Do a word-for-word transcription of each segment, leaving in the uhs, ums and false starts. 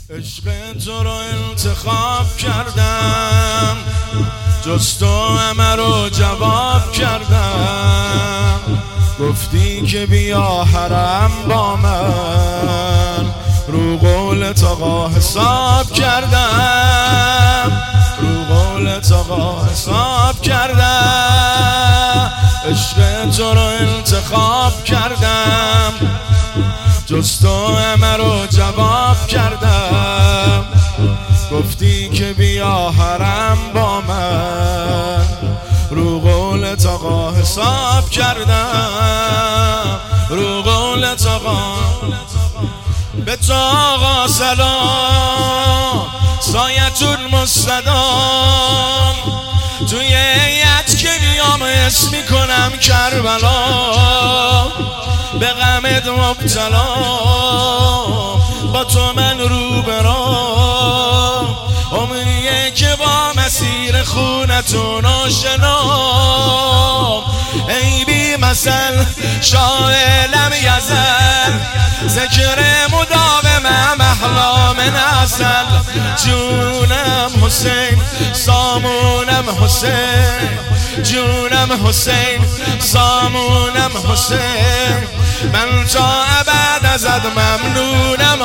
عشق تو رو انتخاب کردم، جز تو همه رو جواب کردم. گفتی که بیا حرم با من، رو قولت آقا حساب کردم، رو قولت آقا حساب کردم. عشق تو رو انتخاب کردم، جز تو همه رو جواب کردم. گفتی که بیا حرم با من، رو قولت آقا حساب کردم، رو قولت آقا. به تو آقا سلام، سایت المستدام. توی یت که بیام اسم میکنم کربلا، به غمت مبتلا، با تو من رو برام. عمریه که با مسیر خونتون آشنام. ای بی مثل شاعلم یزل، ذکر مداومم احلام نسل. جونم حسین سامونم حسین، جونم حسین سامونم حسین. من تا ابد ازت ممنونم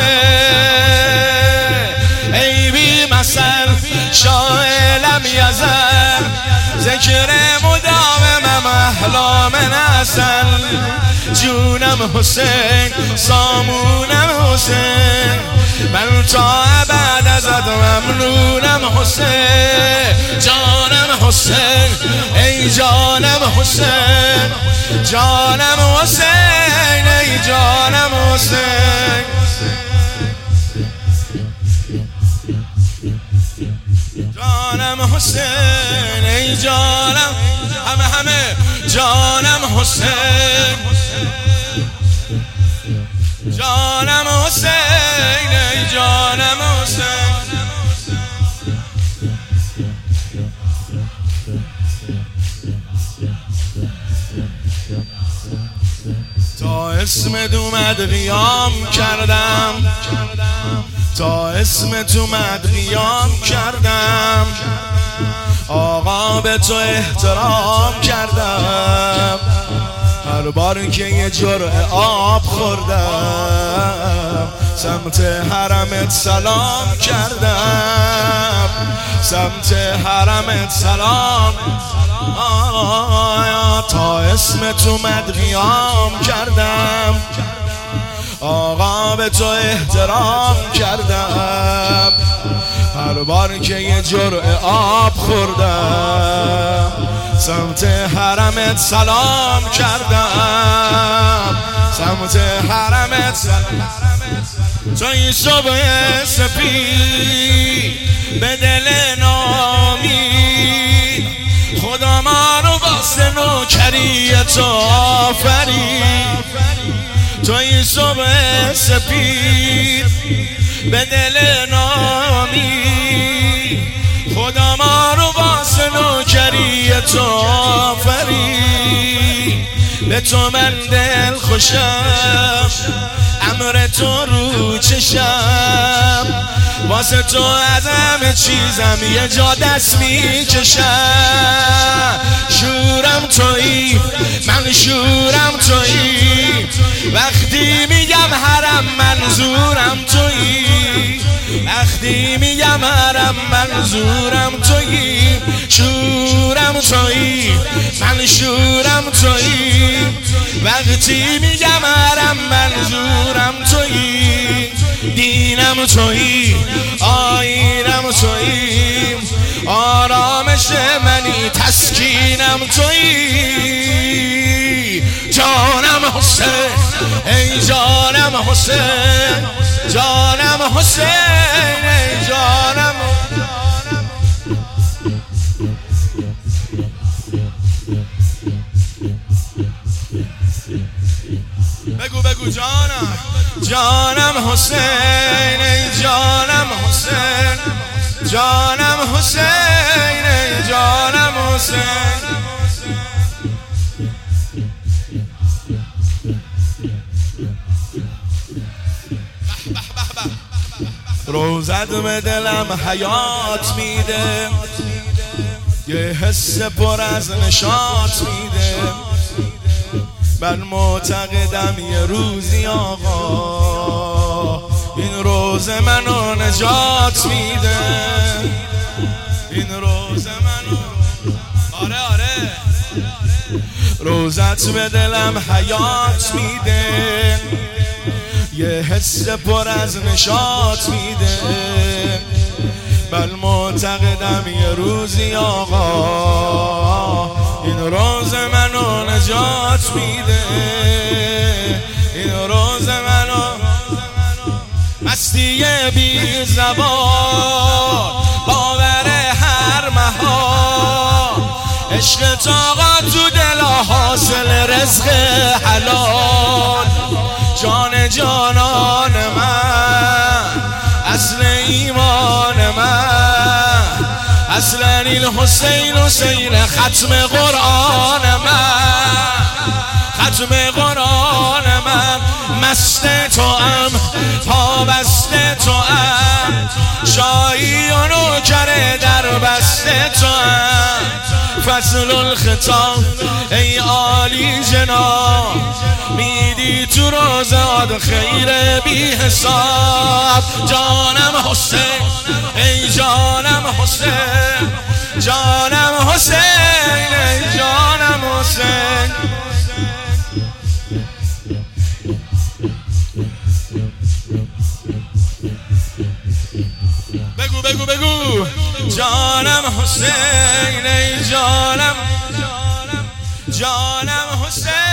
حسین. ای بی مثل شاعلم یزل، ذکر مداومم احلام نسل. جونم حسین سامونم حسین، من تا ابد ازت ممنونم حسین. جانم حسین ای جانم حسین، جانم حسین ای جانم حسین. جانم حسین ای جانم، همه همه جانم حسین، جانم حسین ای جانم حسین. تا اسمت اومد قیام کردم، تا اسمت اومد قیام کردم. آقا به تو احترام کردم، هر بار که یه جرعه آب خوردم. سمت حرمت سلام کردم، سمت حرمت سلام. آیا تا اسمت اومد قیام کردم. آقا به تو احترام کردم، هر بار که یه جرعه آب خوردم. سمت حرمت سلام کردم، سمت حرمت سلام. توی صبح سپید به دل نامی، خدا ما رو واسه نوکری تو آفرید. توی صبح سپید به دل نامی، خدا ما رو واسه نوکری تو آفرید. به تو من دل خوشم، امر تو رو چشم. واسه تو از همه چیزم یه جا دست میکشم. شورم تویی، من شورم تویی. وقتی میگم حرم منظورم تویی، وقتی میگم حرم منظورم تویی. شورم تویی، من شورم تویی. وقتی میگم حرم منظورم تویی. دینم تویی، آیینم تویی. آرامش منی، تسکینم تویی. جانم حسین ای جانم حسین، جانم حسین ای جانم. بگو بگو جانم، جانم حسین ای جانم حسین، جانم حسین ای جانم حسین. روزت به دلم حیات میده، یه حس پر از نشاط میده. من معتقدم یه روزی آقا این روز منو نجات میده، این روز منو. آره آره روزت به دلم حیات میده، یه حس پر از نشاط میده. من معتقدم یه روزی آقا این روز منو نجات میده، این روز منو. مستی بی زبان باور هر مهار، عشق آقا تو دل حاصل رزق حلال. جان جانان من اصل ایمان من، اصلا این حسین حسین ختم قرآن من، ختم قرآن من. مست تو ام پابست تو ام، شایی و نوکر در بست تو ام. فضل الختام ای عالی جناب، میدی تو روزات خیر بی حساب. جانم حسین ای جانم حسین، جانم حسین ای جانم حسین. بگو بگو بگو جانم حسین ای جانم، جانم حسین.